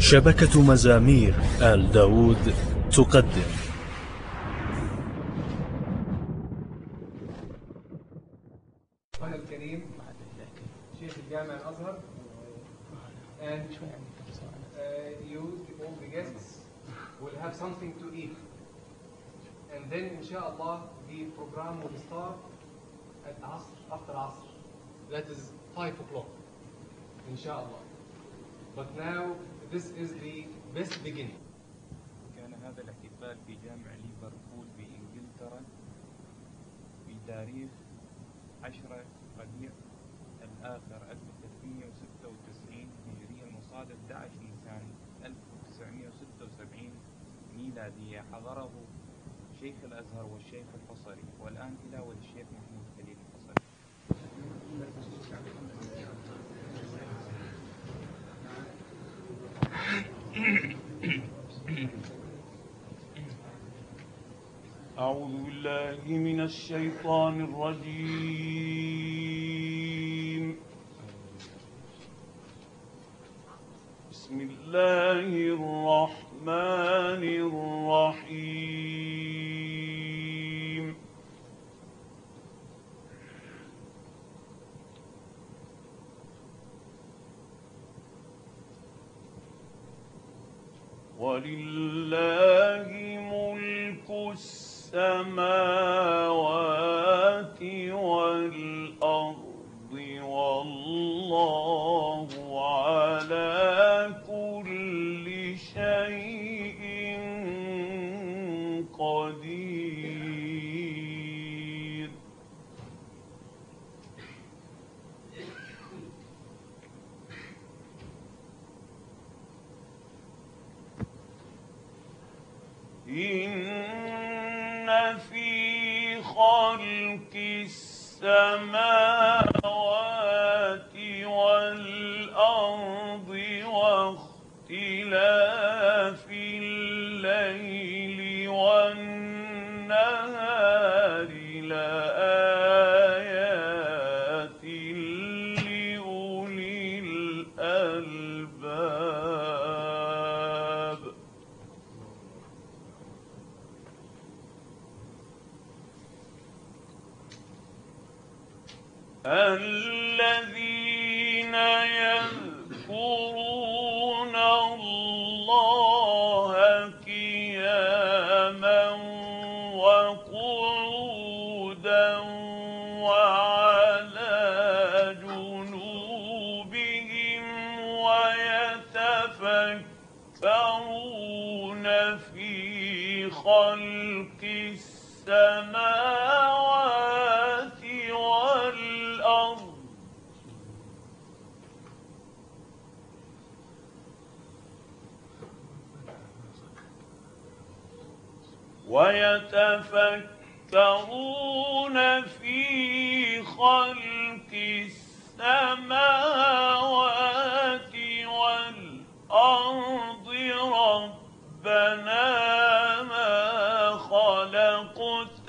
شبكة مزامير آل داود تقدم أخونا الكريم شيخ الجامع الأزهر and you all the guests will have something to eat, and then inshallah the program will start at Asr, after Asr, that is 5 o'clock inshallah. But now this is the best beginning. كان هذا الاحتفال في جامع ليفربول بإنجلترا في تاريخ 10 ربيع الآخر 1396 هجرية المصادف 11 نيسان 1976 ميلادية. حضره شيخ الأزهر والشيخ الحصري، والآن تلاوة الشيخ محمود خليل الحصري. أعوذ بالله من الشيطان الرجيم. بسم الله الرحمن الرحيم. ولله ملك السماوات والأرض والله على كل شيء قدير. إن في خلق السماوات والأرض واختلاف الليل والنهار لآيات لأولي الألباب. الذين يذكرون الله قياما وقعودا وعلى جنوبهم ويتفكرون في خلق السماوات والأرض ربنا ما خلقت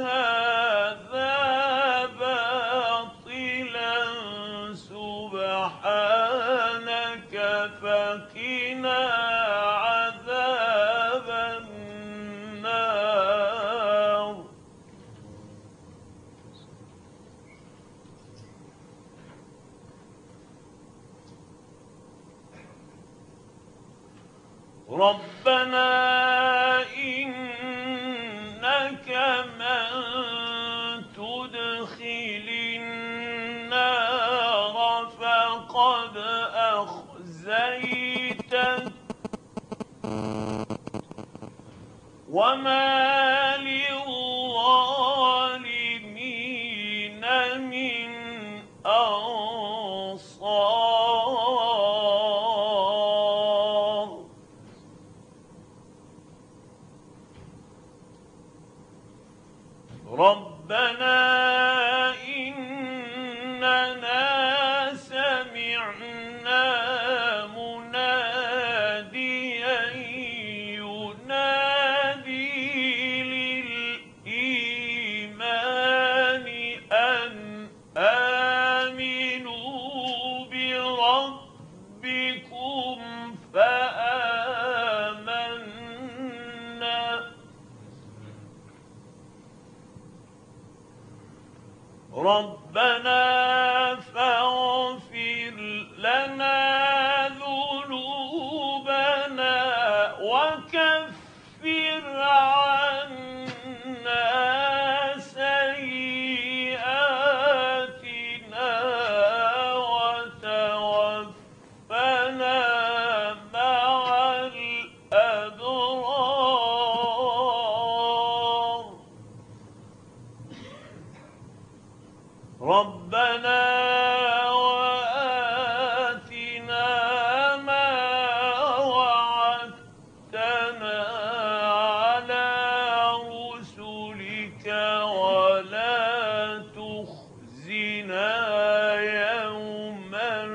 هذا باطلا سبحانك فقنا عذاب النار. ربنا إنك من تدخل النار فقد أخزيته وما للظالمين من أنصار. ربنا إننا سمعنا مناديا ينادي فآمنا ربنا فاغفر لنا ذنوبنا وكفر عنا سيئاتنا وتوفنا مع الأبرار ربنا وآتنا ما وعدتنا على رسلك ولا تخزنا يوم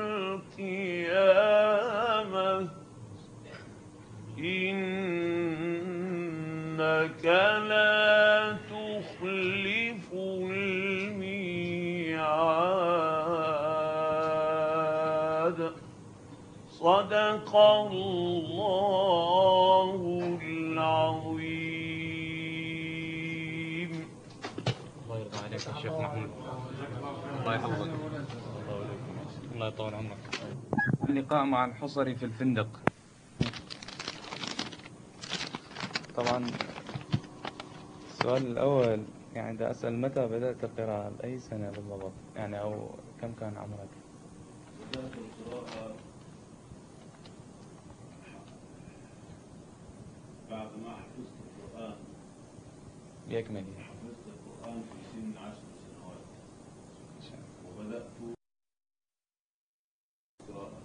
القيامة إنك لا تخلف الميعاد صدق الله العظيم. الله يرضى عليك يا شيخ محمود. الله يحفظك. الله يطول عمرك. اللقاء مع الحصري في الفندق. طبعا السؤال الأول يعني دا أسأل متى بدأت القراءة؟ بأي سنة بالضبط يعني أو كم كان عمرك؟ بدأت القراءة بعد ما حفظت القرآن. بأكمله. حفظت القرآن في سن 10 سنوات وبدأت قراءة.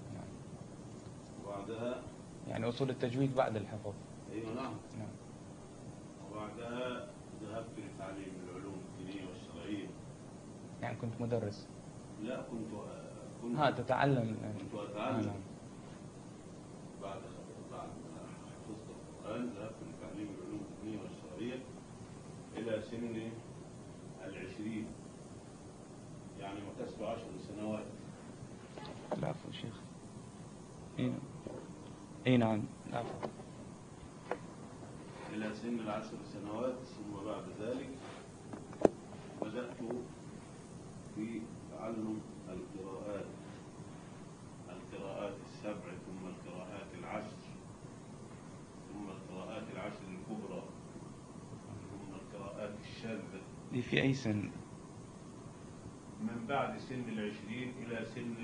وبعدها يعني أصول التجويد بعد الحفظ. أيوة نعم. نعم. وبعدها ذهبت لتعليم العلوم الدينية والشرعية. يعني كنت مدرس؟ لا كنت تتعلم يعني. كنت أتعلم. بعد ما حفظت القرآن ذهبت لتعليم العلوم الدينية والشرعية إلى سن 20 يعني مكثت 10 سنوات. العفو شيخ. اي نعم العفو. إلى سن 10 سنوات ثم بعد ذلك بدأت في تعلم القراءات السبع ثم القراءات العشر ثم القراءات العشر الكبرى ثم القراءات الشاذة. دي في أي سن؟ من بعد سن 20 إلى سن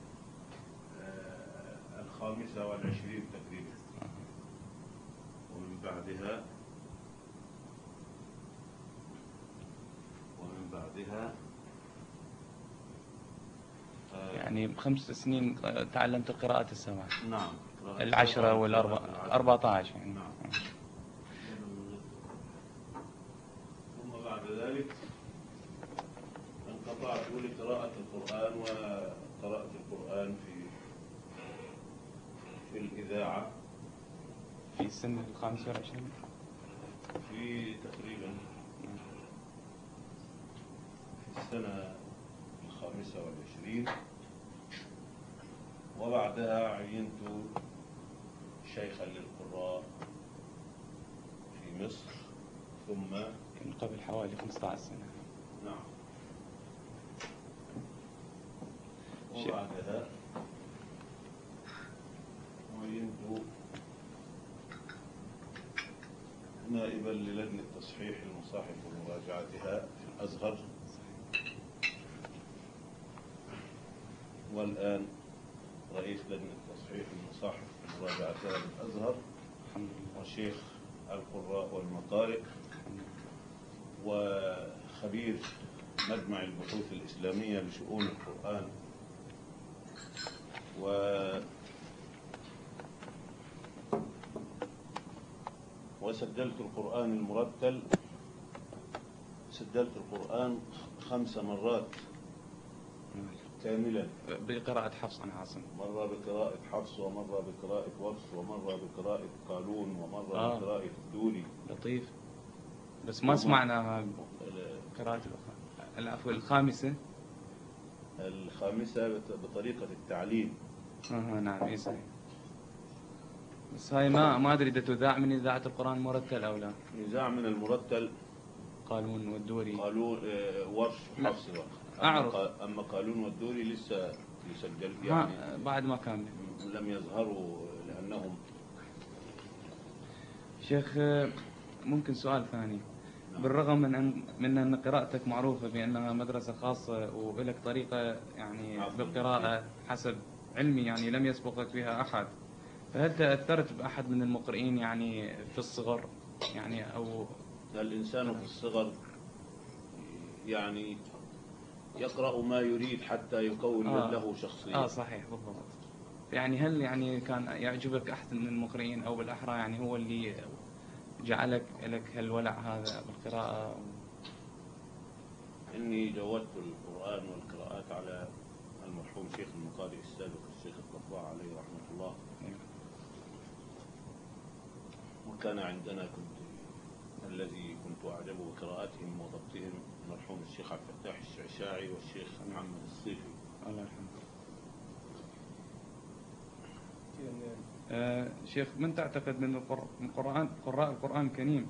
25 تقريبا. ومن بعدها يعني ب5 سنين تعلمت قراءة السبع. نعم. 10 14 يعني. نعم. ثم بعد ذلك انقطعت لقراءة القرآن وقرأت القرآن في الإذاعة في سن 25 في تقريبا في السنة 25 وبعدها عينت شيخا للقراء في مصر ثم من قبل حوالي 15 سنة. نعم. وبعدها عينت نائبا للجنة تصحيح المصاحف ومراجعتها في الأزهر، والآن رئيس لجنة تصحيح المصاحف ومراجعتها في الأزهر وشيخ القراء والمقارئ وخبير مجمع البحوث الإسلامية لشؤون القرآن. وسجلت القرآن المرتل، سجلت القرآن 5 مرات كاملا بقراءة حفص عن عاصم. مرة بقراءة حفص ومرة بقراءة ورش ومرة بقراءة قالون ومرة بقراءة الدولي. لطيف. بس ما سمعنا قراءة العفو الخامسة بطريقة التعليم. نعم اي صحيح. بس هاي ما ادري اذا تذاع من اذاعه القران مرتل او لا. نزاع من المرتل. قالون والدوري. قالون ورش حفص. اعرف. اما قالون والدوري لسه يسجل يعني بعد ما كان لم يظهروا لانهم. شيخ ممكن سؤال ثاني؟ بالرغم من أن قراءتك معروفة بأنها مدرسة خاصة ولك طريقة يعني بالقراءة حسب علمي يعني لم يسبقك بها أحد، فهل تأثرت بأحد من المقرئين يعني في الصغر يعني أو؟ الإنسان في الصغر يعني يقرأ ما يريد حتى يكون له شخصية. صحيح بالضبط. يعني هل يعني كان يعجبك أحد من المقرئين أو بالأحرى يعني هو اللي جعلك لك هالولع هذا بالقراءة؟ إني جودت القرآن والقراءات على المرحوم شيخ المقارئ السابق الشيخ الضباع عليه رحمة الله. وكان عندنا الذي كنت أعجب بقراءاتهم وضبطهم المرحوم الشيخ عبد الفتاح الشعشاعي والشيخ محمد الصيفي الله يرحمه. شيخ، من تعتقد من قراء القرآن الكريم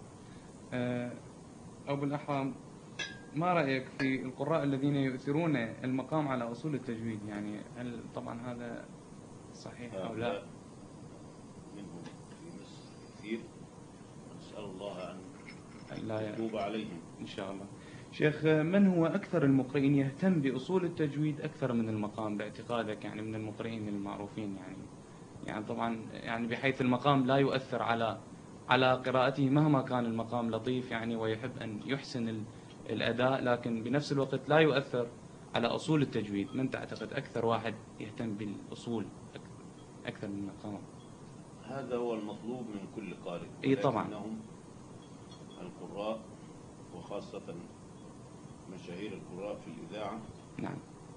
أو بالأحرى ما رأيك في القراء الذين يؤثرون المقام على أصول التجويد؟ يعني هل طبعا هذا صحيح أو لا؟ منهم في مصر كثير، نسأل الله أن يتوب عليهم إن شاء الله. شيخ، من هو أكثر المقرئين يهتم بأصول التجويد أكثر من المقام باعتقادك يعني من المقرئين المعروفين يعني طبعا يعني بحيث المقام لا يؤثر على قراءته مهما كان المقام لطيف يعني ويحب أن يحسن الأداء، لكن بنفس الوقت لا يؤثر على أصول التجويد؟ من تعتقد أكثر واحد يهتم بالأصول أكثر من المقام؟ هذا هو المطلوب من كل قارئ. إي طبعا. إنهم القراء وخاصة مشاهير القراء في الإذاعة نعم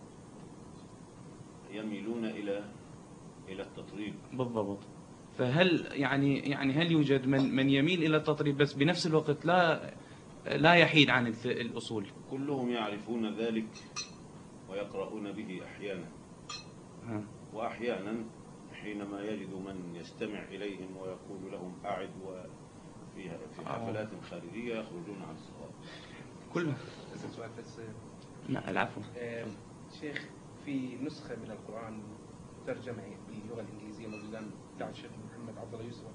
يميلون إلى التطريب. بالضبط. فهل يعني هل يوجد من يميل إلى التطريب بس بنفس الوقت لا يحيد عن الأصول؟ كلهم يعرفون ذلك ويقرؤون به أحيانا وأحيانا حينما يجد من يستمع إليهم ويقول لهم أعد وفي حفلات خارجية يخرجون عن الصواب. كله سؤال بس. لا العفو. شيخ، في نسخة من القرآن ترجمة باللغة الإنجليزية موجودة بتاع الشيخ محمد عبد الله يوسف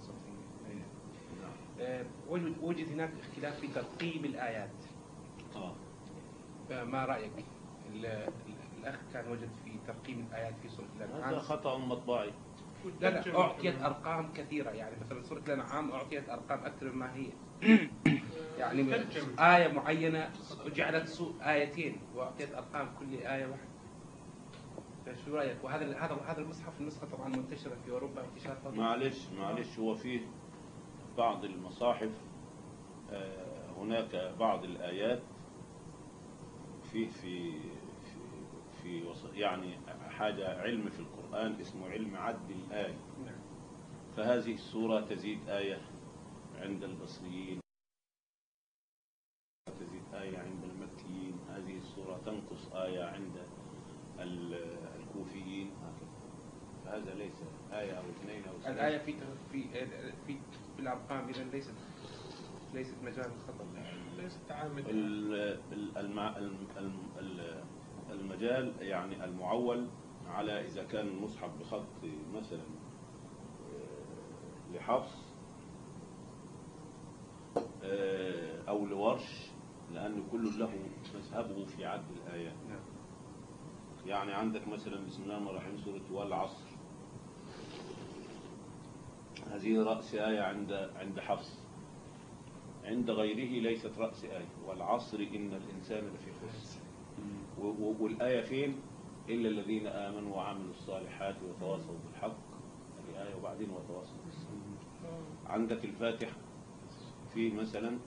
وجد هناك اختلاف في ترتيب الآيات. ما رأيك؟ الأخ كان وجد في ترقيم الآيات في سورة الأنعام. هذا خطأ مطبعي. لا أعطيت أرقام كثيرة، يعني مثلا سورة الأنعام أعطيت أرقام أكثر مما هي. يعني آية معينة جعلت آيتين وأعطيت أرقام كل آية واحدة. فشو رأيك؟ وهذا المصحف النسخة طبعا منتشرة في أوروبا انتشار فظيع. معلش هو فيه بعض المصاحف هناك بعض الآيات في يعني حاجة علم في القرآن اسمه علم عد الآية. فهذه السورة تزيد آية عند البصريين، تزيد آية عند المكيين، هذه السورة تنقص آية عند الكوفيين، هكذا. فهذا ليس آية أو اثنين أو ثلاثة. الآية في الأرقام إذا ليست مجال الخطأ، ليست تعامل. المجال يعني المعول على إذا كان المصحف بخط مثلا لحفص أو لورش، لأن كل له مذهبه في عد الآيات. يعني عندك مثلا بسم الله الرحمن الرحيم سورة والعصر، هذه رأس آية عند حفص، عند غيره ليست رأس آية. والعصر إن الإنسان لفي خسر. والآية فين؟ إلا الذين آمنوا وعملوا الصالحات وتواصوا بالحق، هذه آية وبعدين وتواصوا بالصبر. عندك الفاتحة فيه مثلا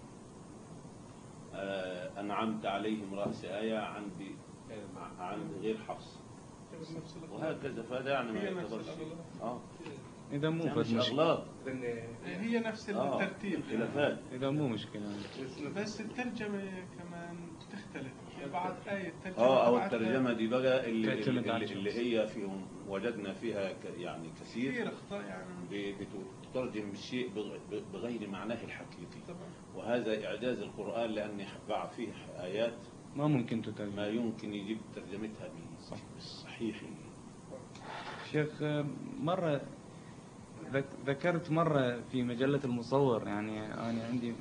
أنعمت عليهم رأس آية عند غير حفص، وهكذا. فهذا يعني ما يعتبرش إذا مو مش أغلاط، هي نفس الترتيب، خلافات. إذا مو مشكلة، بس الترجمة كمان تختلف. بعد آية ترجمة او بعد الترجمه دي بقى تعتمد على اللي هي فيهم وجدنا فيها يعني كثير كثير أخطاء يعني. بتترجم الشيء بغير معناه الحقيقي. طبعا. وهذا اعجاز القران، لان بعض فيه ايات ما ممكن تترجم. ما يمكن يجيب ترجمتها بالصحيح. شيخ مرة ذكرت مرة في مجلة المصور، يعني أنا عندي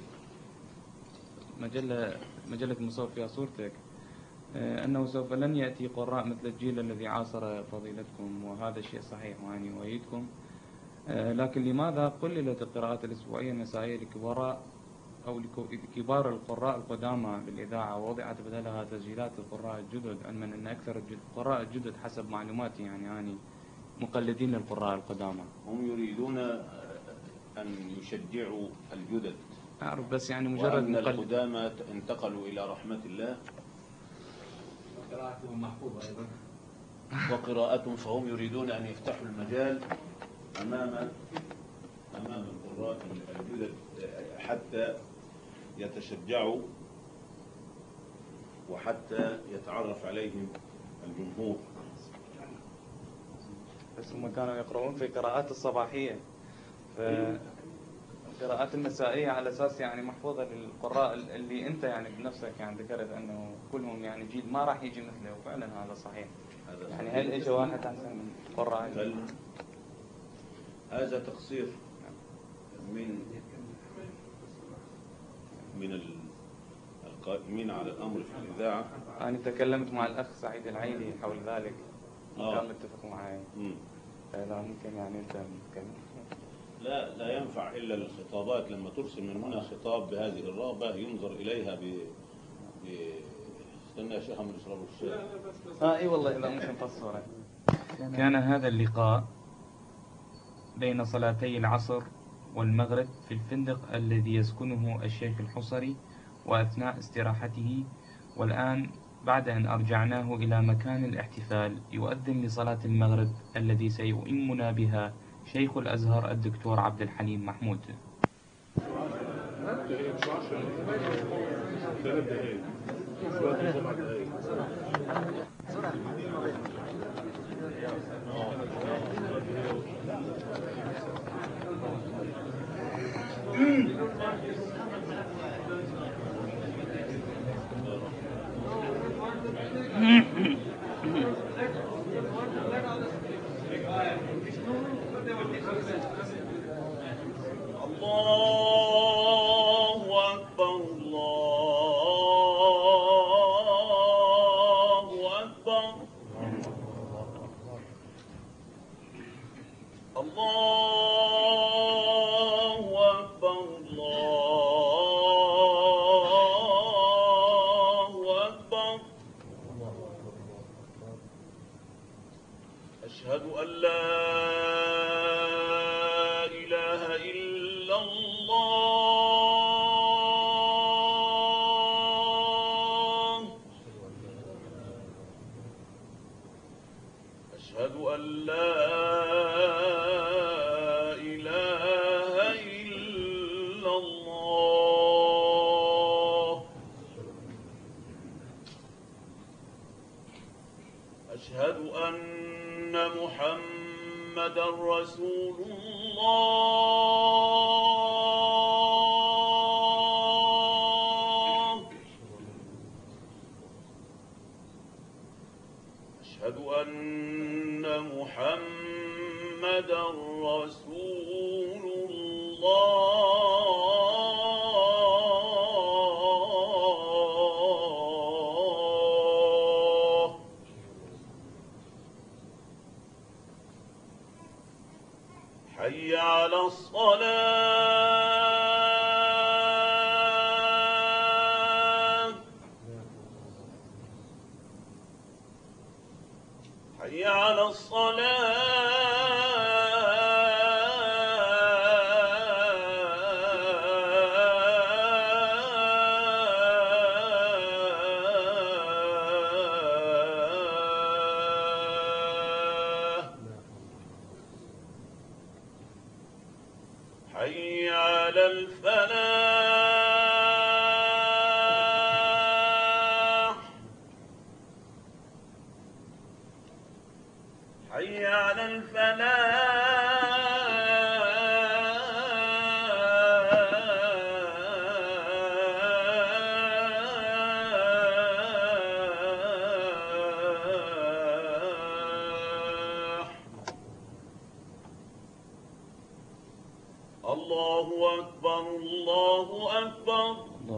مجلة المصور فيها صورتك، أنه سوف لن يأتي قراء مثل الجيل الذي عاصر فضيلتكم، وهذا الشيء صحيح وأنا أؤيدكم. لكن لماذا قللت القراءات الأسبوعية المسائية لكبار أو لكبار القراء القدامى بالإذاعة، ووضعت بدلها تسجيلات القراء الجدد، علما أن أكثر القراء الجدد حسب معلوماتي يعني أنا مقلدين للقراء القدامى؟ هم يريدون أن يشجعوا الجدد. أعرف، بس يعني مجرد وأن مقلد. القدامى انتقلوا إلى رحمة الله قراءتهم محفوظة أيضا. وقراءتهم، فهم يريدون أن يفتحوا المجال أمام القراء الجدد حتى يتشجعوا وحتى يتعرف عليهم الجمهور. بس هم كانوا يقرؤون في قراءات الصباحية، القراءات المسائية على أساس يعني محفوظة للقراء اللي أنت يعني بنفسك يعني ذكرت أنه كلهم يعني جيل ما راح يجي مثله، وفعلا هذا صحيح. يعني هل إجا واحد أحسن من القراء؟ هذا تقصير من القائمين على الأمر في الإذاعة. أنا تكلمت مع الأخ سعيد العيدي حول ذلك، كان متفق معي. لا ممكن يعني أنت تتكلم. لا ينفع إلا الخطابات. لما ترسل من هنا خطاب بهذه الرغبة ينظر إليها استنى يا شيخ عمرو يشربوا الشاي. اي والله لا ممكن تصوره. كان هذا اللقاء بين صلاتي العصر والمغرب في الفندق الذي يسكنه الشيخ الحصري وأثناء استراحته، والآن بعد أن أرجعناه إلى مكان الاحتفال يؤذن لصلاة المغرب الذي سيؤمنا بها شيخ الأزهر الدكتور عبد الحليم محمود. أشهد أن لا إله إلا الله. أشهد أن لا إله إلا الله. أشهد أن محمد رسول الله. أشهد أن محمد رسول الله. حي على الصلاة. حي على الصلاة. حي على الفلاح. الله أكبر الله أكبر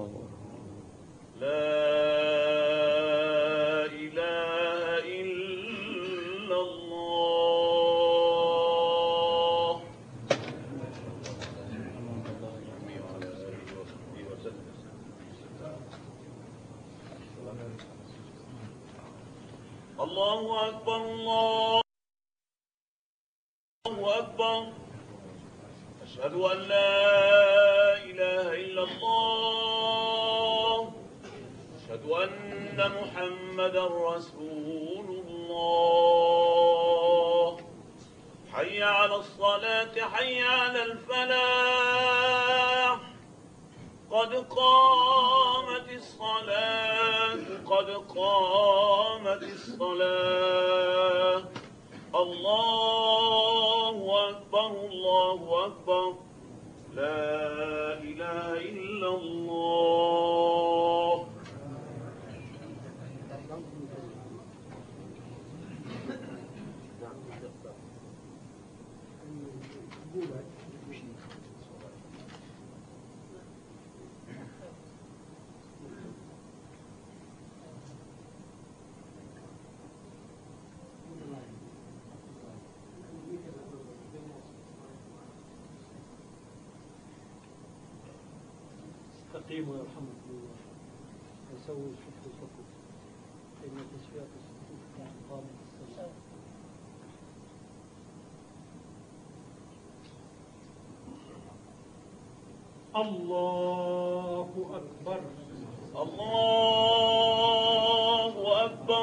لا إله إلا الله. الله أكبر الله أكبر. أشهد أن لا إله إلا الله. أشهد أن محمدا رسول الله. حي على الصلاة حي على الفلاح. قد قامت الصلاة قد قامت الصلاة. الله أكبر الله أكبر لا إله إلا الله. استقيموا يرحمكم الله وسووا صفوفكم فإن تسوية الصفوف كان قامت الصلاة. الله أكبر الله أكبر.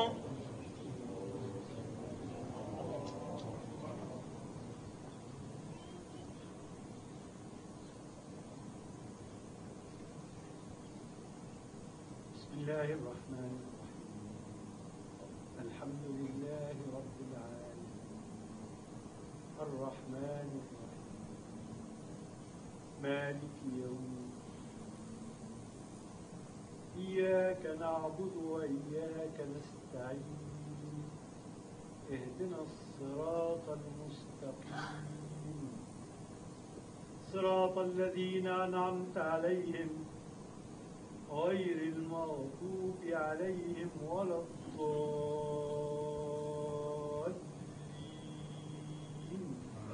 بسم الله الرحمن الرحيم. الحمد لله رب العالمين الرحمن الرحيم مالك يوم الدين إياك نعبد وإياك نستعين اهدنا الصراط المستقيم صراط الذين أنعمت عليهم غير المغضوب عليهم ولا الضالين.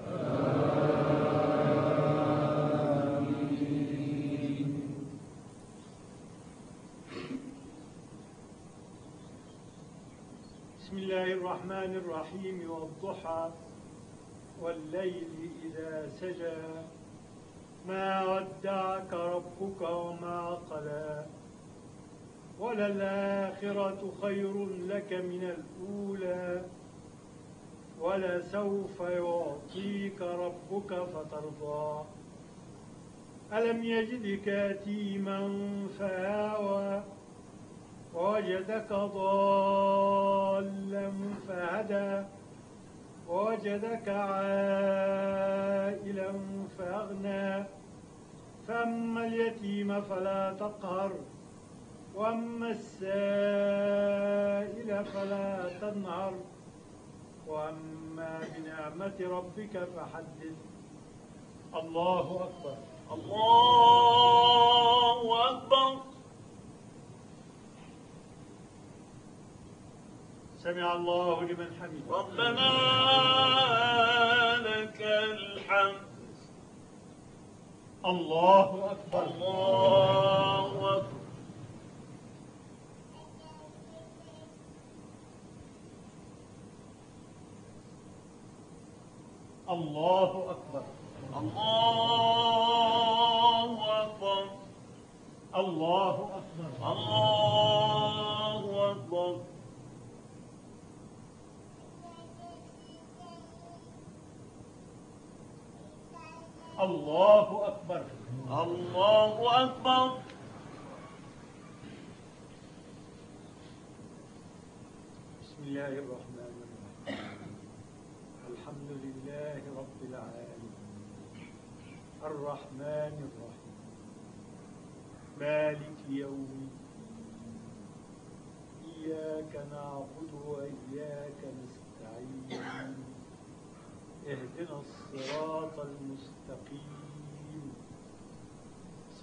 بسم الله الرحمن الرحيم والضحى والليل إذا سجى ما ودعك ربك وما قلى وللآخرة خير لك من الأولى ولسوف يعطيك ربك فترضى ألم يجدك يتيما فآوى ووجدك ضالا فهدى ووجدك عائلا فأغنى فأما اليتيم فلا تقهر وأما السائل فلا تنهر وأما بنعمة ربك فحدث. الله أكبر الله أكبر. سمع الله لمن حمده. ربنا لك الحمد. الله أكبر الله أكبر. الله أكبر الله أكبر. الله أكبر الله أكبر. الله أكبر الله أكبر. بسم الله الرحمن الرحيم الحمد لله رب العالمين الرحمن الرحيم مالك يوم الدين إياك نعبد وإياك نستعين اهدنا الصراط المستقيم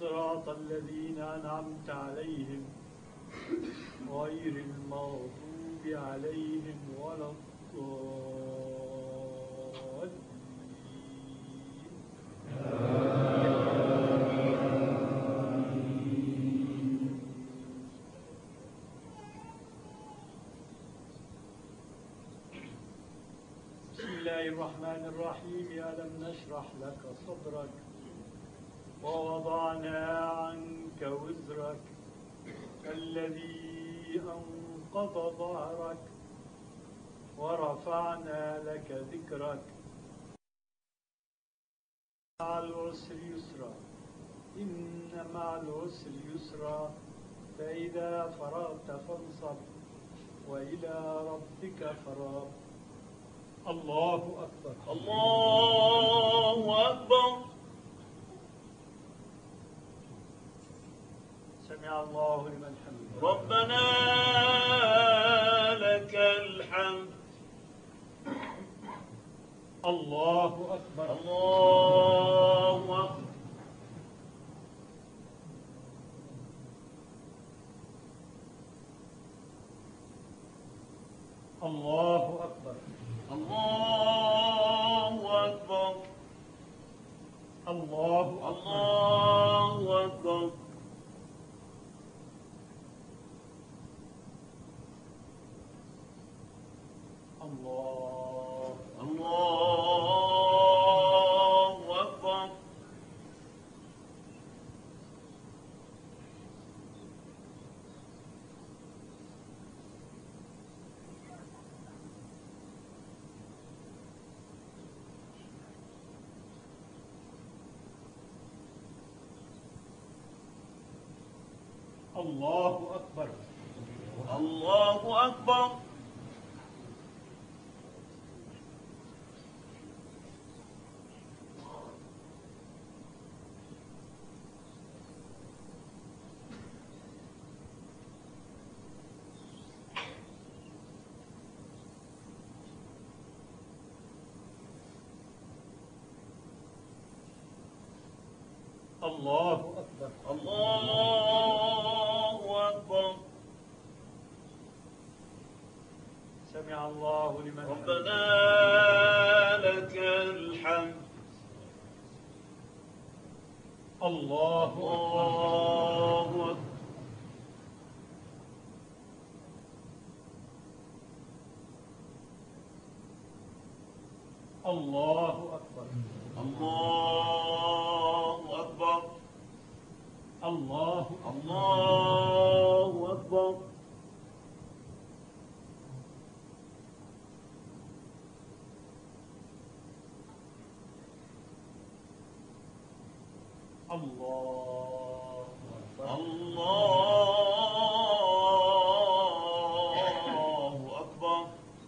الصراط الذين أنعمت عليهم غير المغضوب عليهم ولا الضالين. بسم الله الرحمن الرحيم. ألم نشرح لك صدرك ووضعنا عنك وزرك الذي أنقض ظهرك ورفعنا لك ذكرك. مع العسر يسرا إن مع العسر يسرا فإذا فرغت فانصب وإلى ربك فارغب. الله أكبر. الله أكبر. سمع الله لمن حمده. ربنا لك الحمد. الله أكبر. الله أكبر. الله أكبر. الله أكبر. الله الله أكبر. الله الله أكبر. الله أكبر. الله أكبر. الله أكبر. الله أكبر. سمع الله لمن حمده. ربنا لك الحمد. الله الله أكبر. الله أكبر. الله أكبر. الله الله أكبر. الله أكبر. الله أكبر.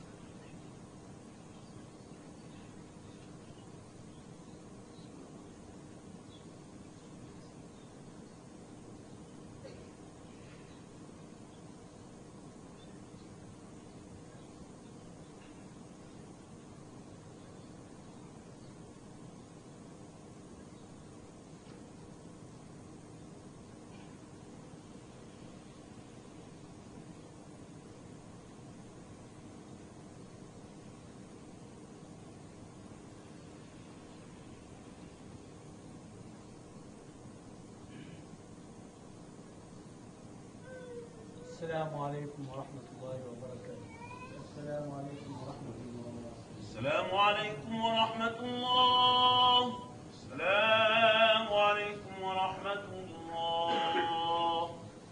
السلام عليكم ورحمة الله وبركاته. السلام عليكم ورحمة الله. السلام عليكم ورحمة الله. السلام عليكم ورحمة الله.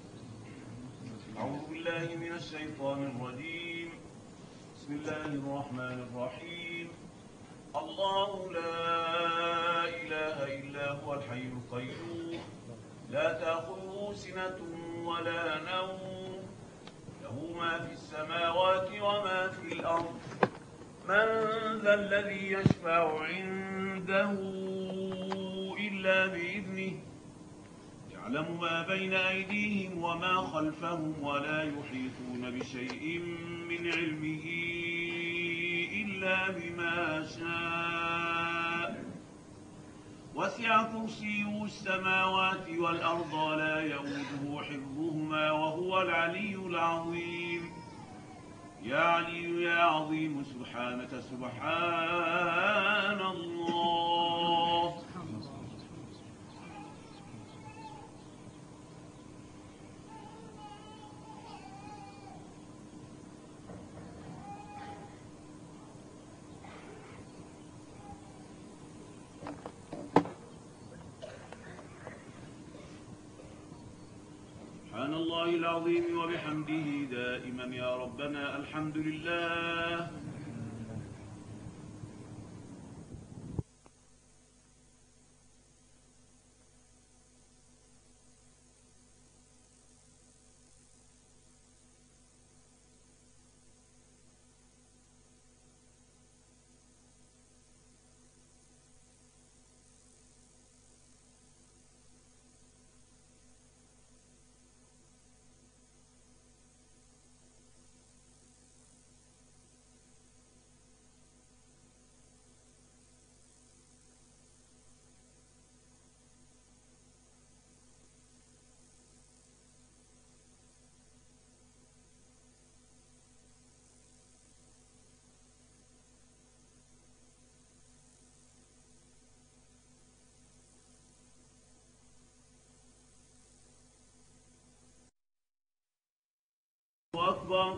أعوذ بالله من الشيطان الرجيم. بسم الله الرحمن الرحيم. الله لا إله إلا هو الحي القيوم لا تأخذه سنة ولا نوم له ما في السماوات وما في الأرض. من ذا الذي يشفع عنده إلا بإذنه يعلم ما بين أيديهم وما خلفهم ولا يحيطون بشيء من علمه إلا بما شاء وسع كرسيه السماوات والأرض لا يؤوده حفظهما وهو العلي العظيم. يا علي يا عظيم سبحانك سبحان الله. سبحان الله العظيم وبحمده دائما يا ربنا الحمد لله. الله أكبر.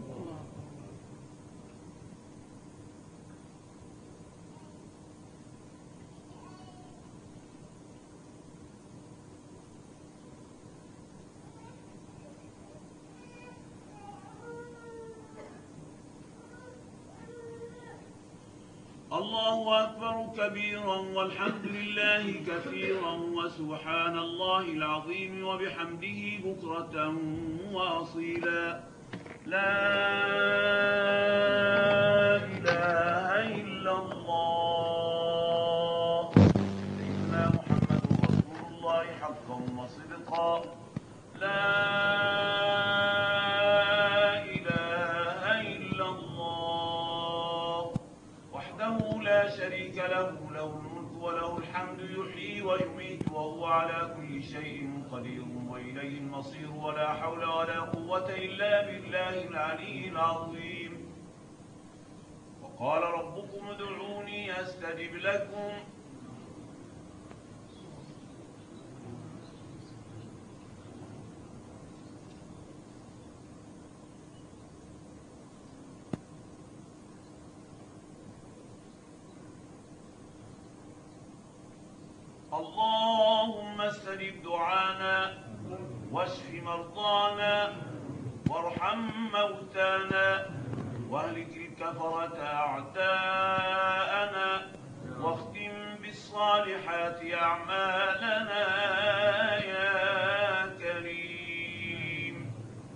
الله أكبر كبيرا والحمد لله كثيرا وسبحان الله العظيم وبحمده بكرة وأصيلا. لا إله إلا الله. سيدنا محمد رسول الله حقا وصدقا. لا شريك له الملك وله الحمد يحيي ويميت وهو على كل شيء قدير وإليه المصير. ولا حول ولا قوة إلا بالله العلي العظيم. وقال ربكم ادعوني أستجب لكم. اللهم استجب دعانا واشف مرضانا وارحم موتانا واهلك الكفرة أعداءنا واختم بالصالحات أعمالنا يا كريم.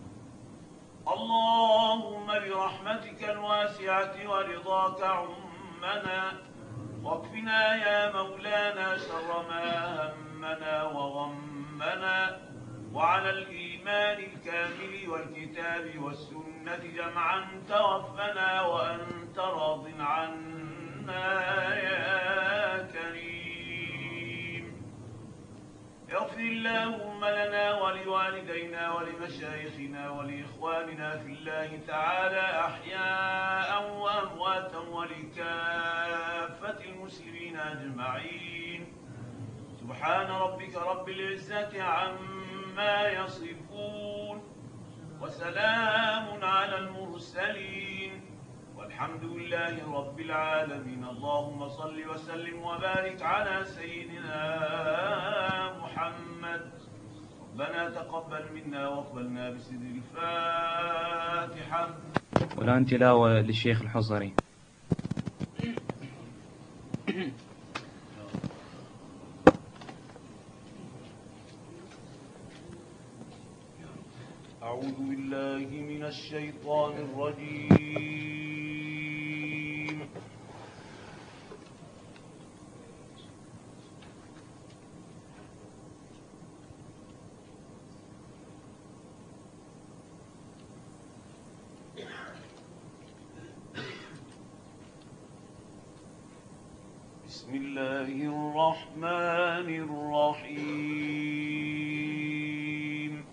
اللهم برحمتك الواسعة ورضاك عمنا واكفنا يا مولانا شر ما همنا وغمنا. وعلى الإيمان الكامل والكتاب والسنة جمعا توفنا وأنت راض عنا يا كريم. اغفر اللهم لنا ولوالدينا ولمشايخنا ولإخواننا في الله تعالى أحياء وأمواتا ولكافة المسلمين أجمعين. سبحان ربك رب العزة عما يصفون وسلام على المرسلين والحمد لله رب العالمين. اللهم صل وسلم وبارك على سيدنا محمد. ربنا تقبل منا واقبلنا بسر الفاتحة. والآن تلاوة للشيخ الحصري. أعوذ بالله من الشيطان الرجيم. بسم الله الرحمن الرحيم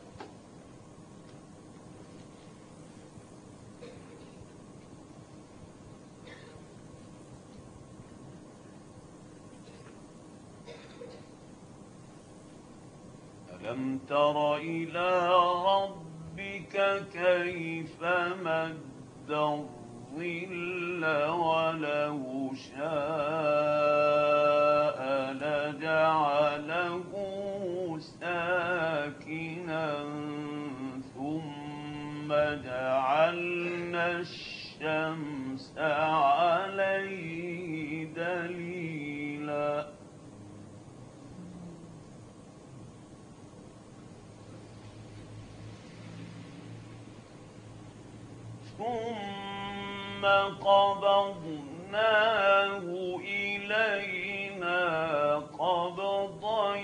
ألم تر إلى ربك كيف مد الظل ولو شاء لجعله ساكنا ثم جعلنا الشمس عليه دليلا ثم قبضناه إلينا قبضا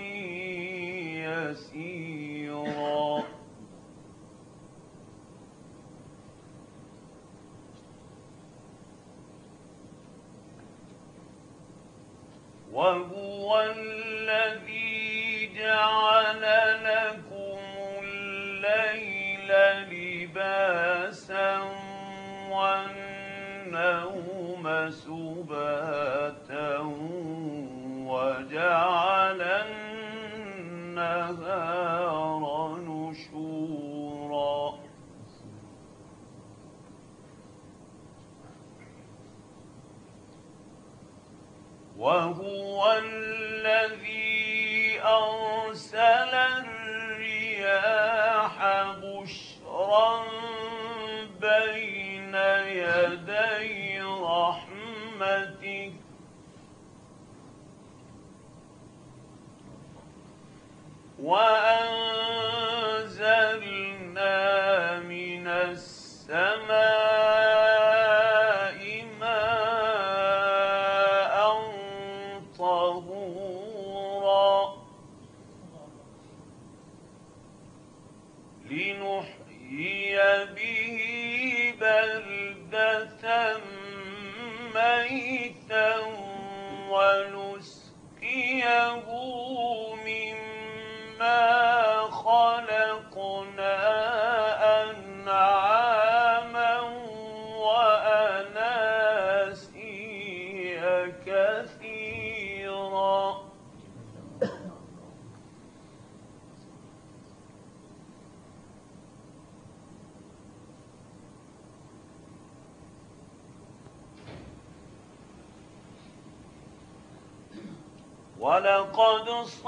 يسيرا وهو الذي جعل لكم الليل لباسا والنوم سباتا وجعل النهار نشورا وهو الذي أرسل الرياح بشرا بين يدي رحمته وأنزلنا من السماء ماء طهورا لنحيي به بلدة ميتا ونسقيه مما خلقنا أنعاما وأناسيا كثيرا ولقد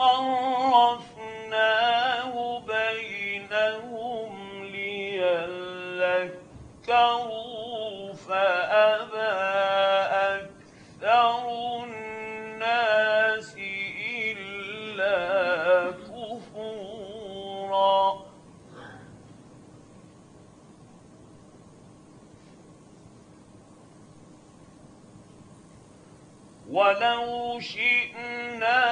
صرفناه بينهم ليذكروا فأبى أكثر الناس إلا كفورا ولو شئنا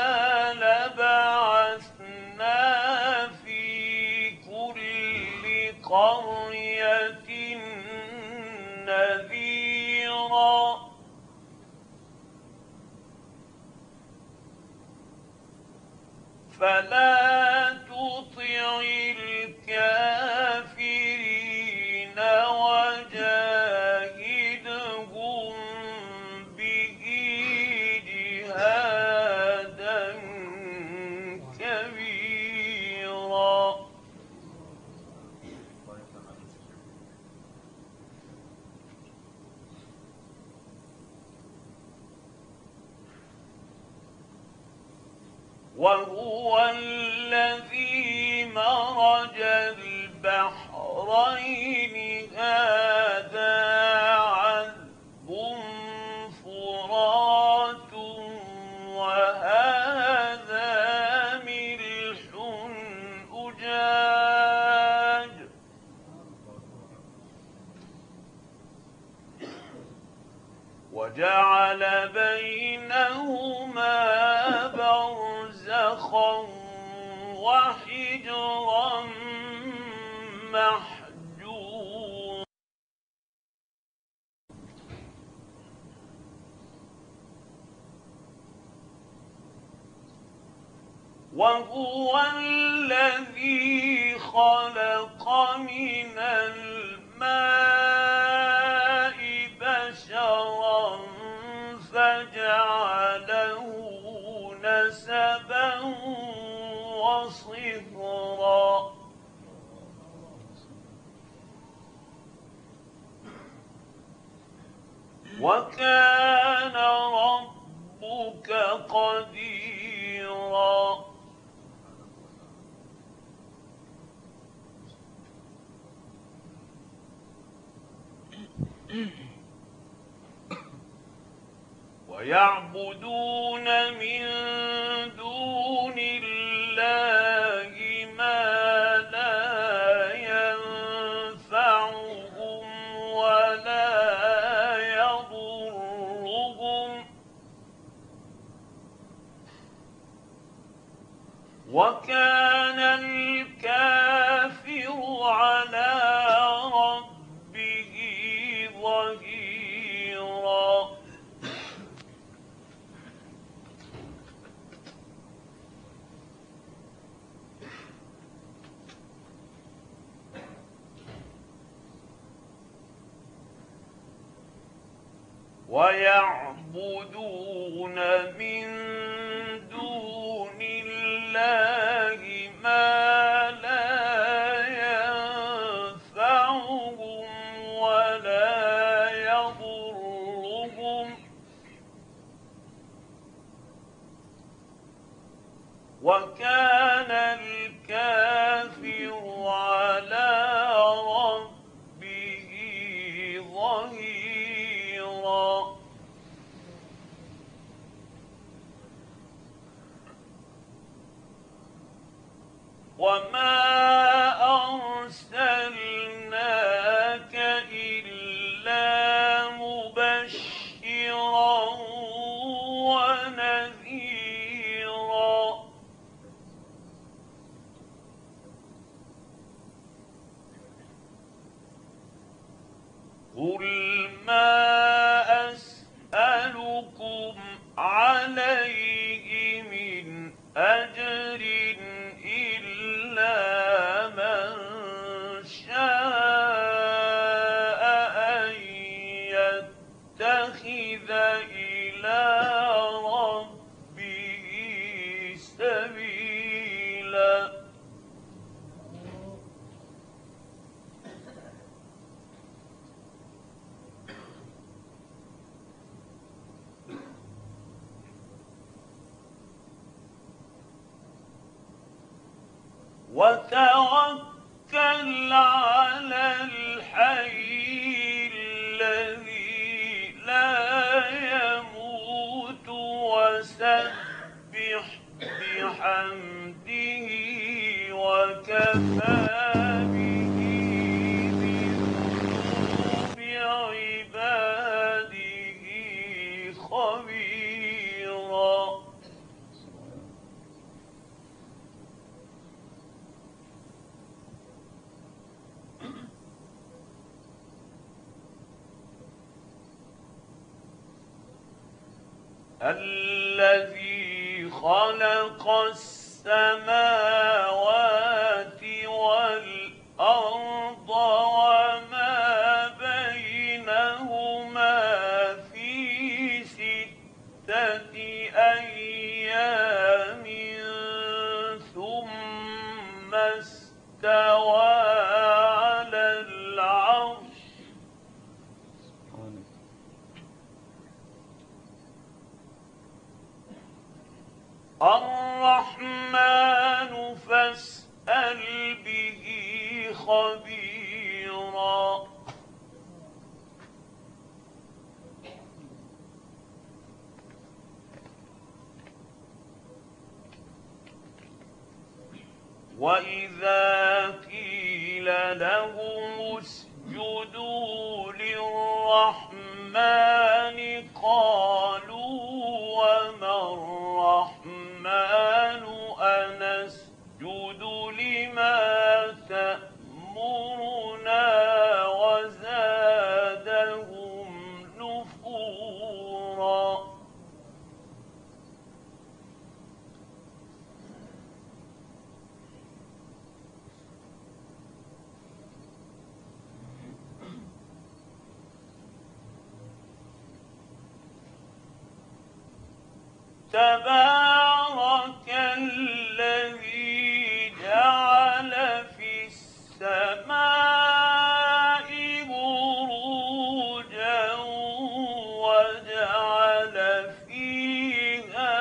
لبعثنا في كل قرية نذيرا فلا تطع الكافرين وجاهدهم به جهادا كبيرا وهو الذي مرج البحرين هذا عذب فرات وهذا ملح أجاج وجعل بينهما برزخا وحجرا محجورا وهو الذي خلق من الماء بشرا فجعله نسبا وصهرا وكان ربك قديرا ويعبدون من دون الله ما لا ينفعهم ولا يضرهم وكان الكافر على ربه ظهيرا ويعبدون من دون الله ما لا ينفعهم ولا يضرهم وكان الكافر على ربه ظهيرا وما أرسلناك إلا مبشرا ونذيرا قل ما أسألكم عليه من أجر إلا من شاء أن يتخذ إلى ربه سبيلا وتوكل على الحي الذي لا يموت وسبح بحمده وكفى به بذنوب عباده خبيرا الذي خلق السماوات والأرض وما بينهما في 6 أيام ثم استوى على العرش الرحمن فاسأل به خبيرا وإذا قيل لهم اسجدوا للرحمن قالوا وما الرحمن أنسجد لما تأمرنا وزادهم نفورا تبارك الذي جعل في السماء بروجا وجعل فيها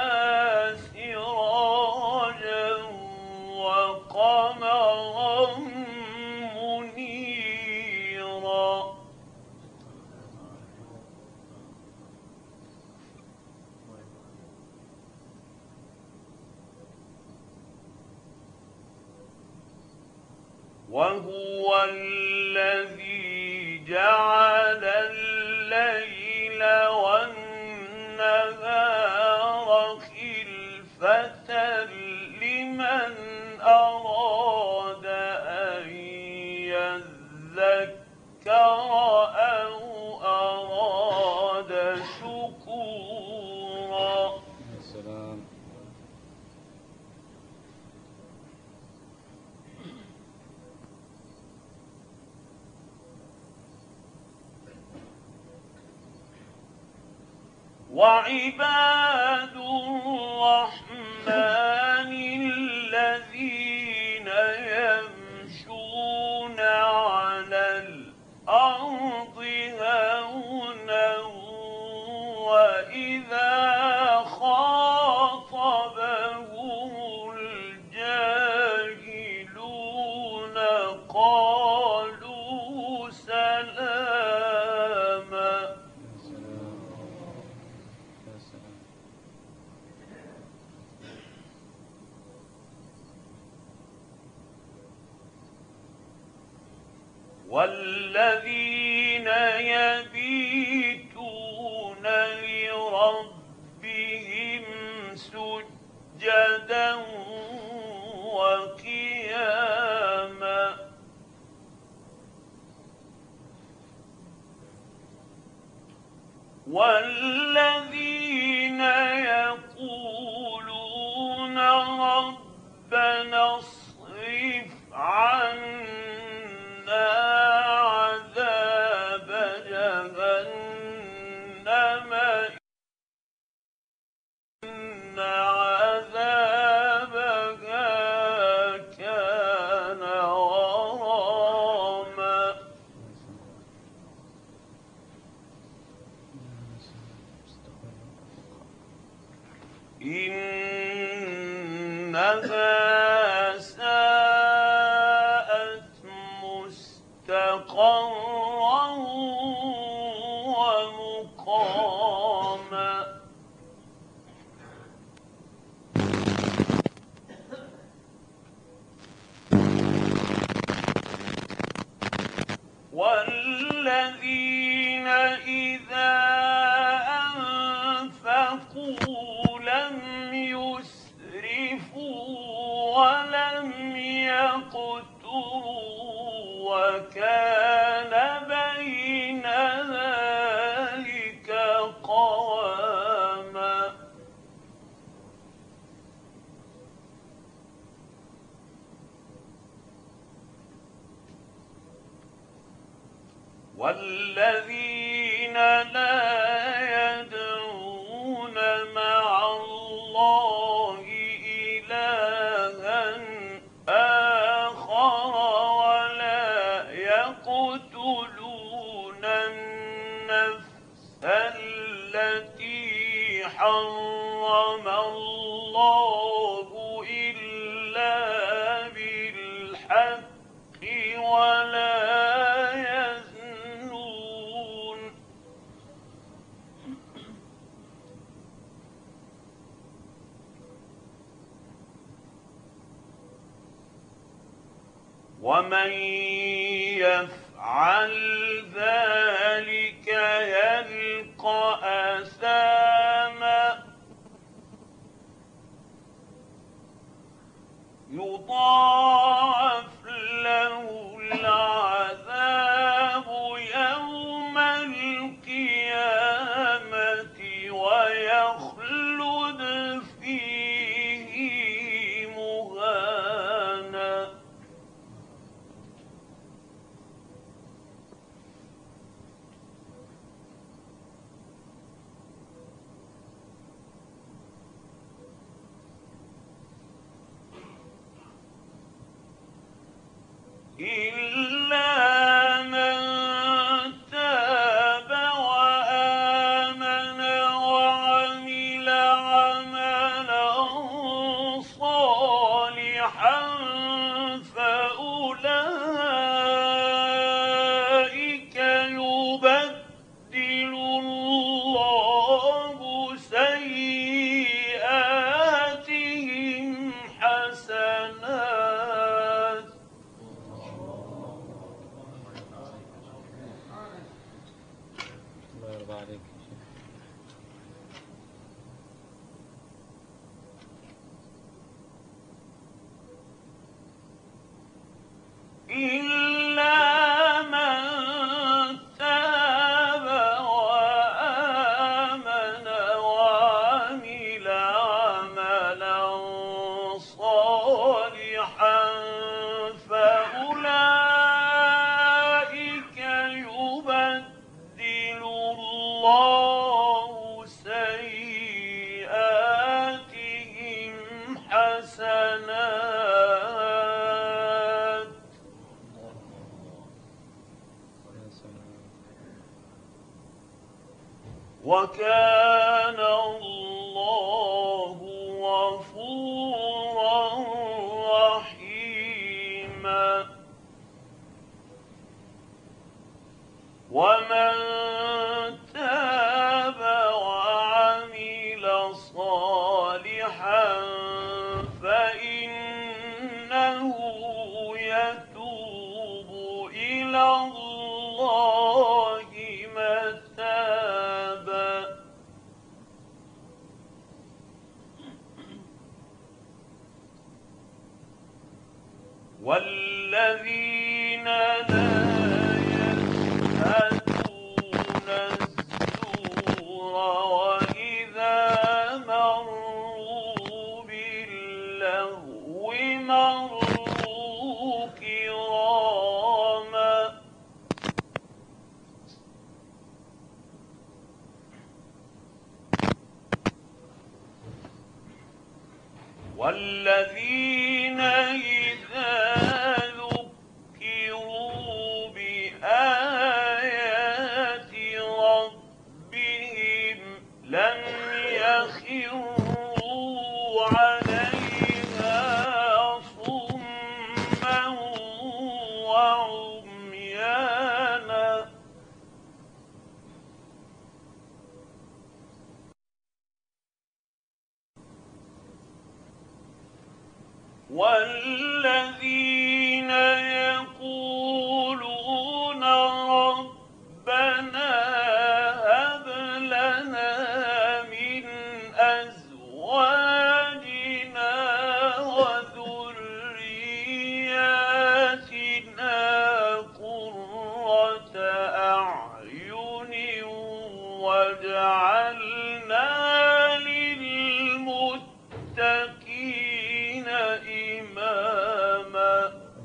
سراجا وقمرا منيرا وهو الذي جعل الليل والنهار خلفة لمن أراد أن يذكر أو أراد شكورا. السلام. وعباد الرحمن الذين يمشون على الأرض هونا وإذا خاطبهم الجاهلون قالوا سلاما. والذين يبيتون لربهم سجدا وقياما والذين يقولون ربنا اصرف عنا عذاب جهنم إن عذابها كان غراما. إنها ساءت مستقرا ومقاما. والذين إذا أنفقوا لم يسرفوا ولم يقتروا وكان بين ذلك قواما. والذين لا يدعون مع الله إلها آخر ولا يقتلون النفس التي حرم الله إلا بالحق ولا يزنون. ومن يفعل ذلك يلقى أثاما يضاعف له العذاب يوم القيامة ويخلد فيه مهانا. إلا من تاب وآمن وعمل عملا صالحا فأولئك يبدل الله سيئاتهم حسنات. الله يرضى عليك. إلا من تاب وآمن وعمل عملا صالحا فأولئك يبدل الله سيئاتهم حسنات. وكان الله غفورا رحيما. ومن تاب وعمل صالحا فإنه يتوب إلى الله متابا. والذين لا يشهدون الزور وإذا مروا باللغو مروا كراما. والذين إذا ذكروا بآيات ربهم لم يخروا عليها صما وعميانا. والذين يقولون ربنا هب لنا من أزواجنا وذرياتنا قرة أعين واجعلنا للمتقين إماما.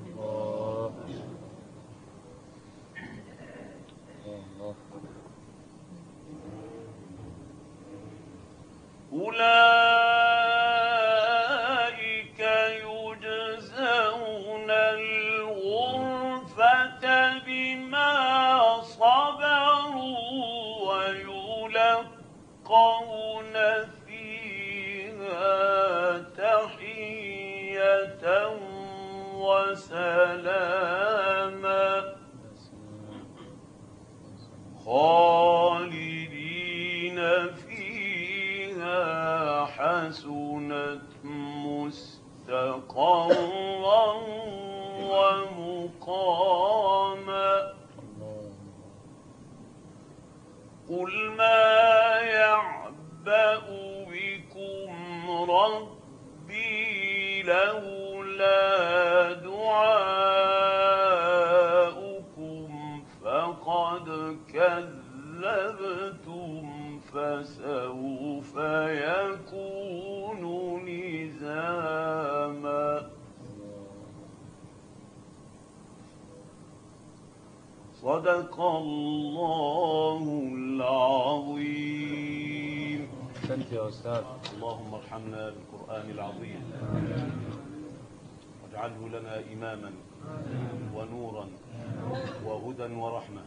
أولئك يجزون الغرفة بما صبروا ويلقون فيها تحية وسلاما خالدين فيها حسنت مستقرا ومقاما. قل ما يعبأ بكم ربي لولا دعاؤكم فقد كذبتم فسوف يكون لزاما. صدق الله العظيم. أحسنت يا أستاذ. اللهم ارحمنا بالقرآن العظيم واجعله لنا إماما ونورا وهدى ورحمة.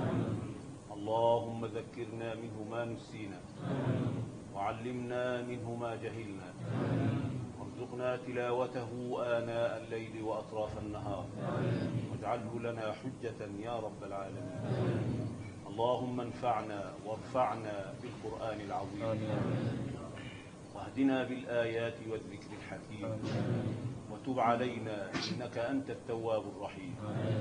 اللهم ذكرنا منه ما نسينا وعلمنا منه ما جهلنا وارزقنا تلاوته آناء الليل وأطراف النهار واجعله لنا حجة يا رب العالمين. اللهم انفعنا وارفعنا بالقرآن العظيم واهدنا بالآيات والذكر الحكيم وتب علينا إنك أنت التواب الرحيم.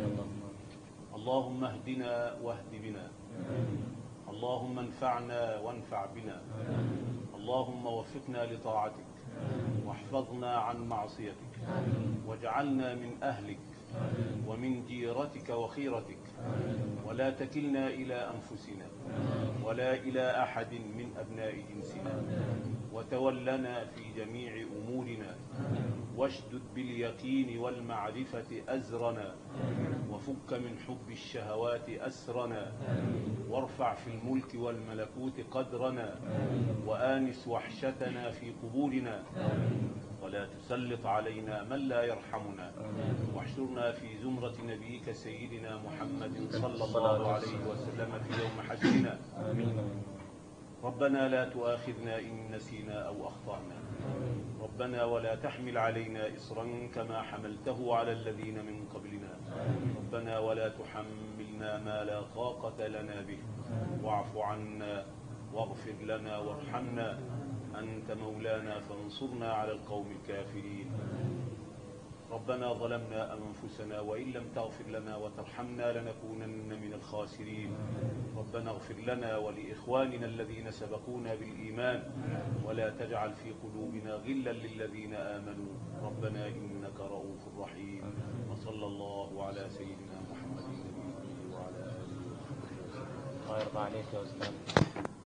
اللهم اهدنا واهد بنا، اللهم انفعنا وانفع بنا، اللهم وفقنا لطاعتك واحفظنا عن معصيتك واجعلنا من أهلك ومن جيرتك وخيرتك، ولا تكلنا إلى أنفسنا ولا إلى أحد من أبناء جنسنا، وتولنا في جميع أمورنا، واشدد باليقين والمعرفة أزرنا، وفك من حب الشهوات أسرنا، وارفع في الملك والملكوت قدرنا، وآنس وحشتنا في قبورنا، ولا تسلط علينا من لا يرحمنا، واحشرنا في زمرة نبيك سيدنا محمد صلى الله عليه وسلم في يوم حشرنا. ربنا لا تؤاخذنا إن نسينا أو أخطأنا، ربنا ولا تحمل علينا إصرا كما حملته على الذين من قبلنا، ربنا ولا تحملنا ما لا طاقة لنا به، واعف عنا واغفر لنا وارحمنا، أنت مولانا فانصرنا على القوم الكافرين. ربنا ظلمنا أنفسنا وإن لم تغفر لنا وترحمنا لنكونن من الخاسرين. ربنا اغفر لنا ولإخواننا الذين سبقونا بالإيمان ولا تجعل في قلوبنا غلا للذين آمنوا ربنا إنك رؤوف رحيم. وصلى الله على سيدنا محمد وعلى آله وصحبه وسلم. الله يرضى عليك يا أستاذ.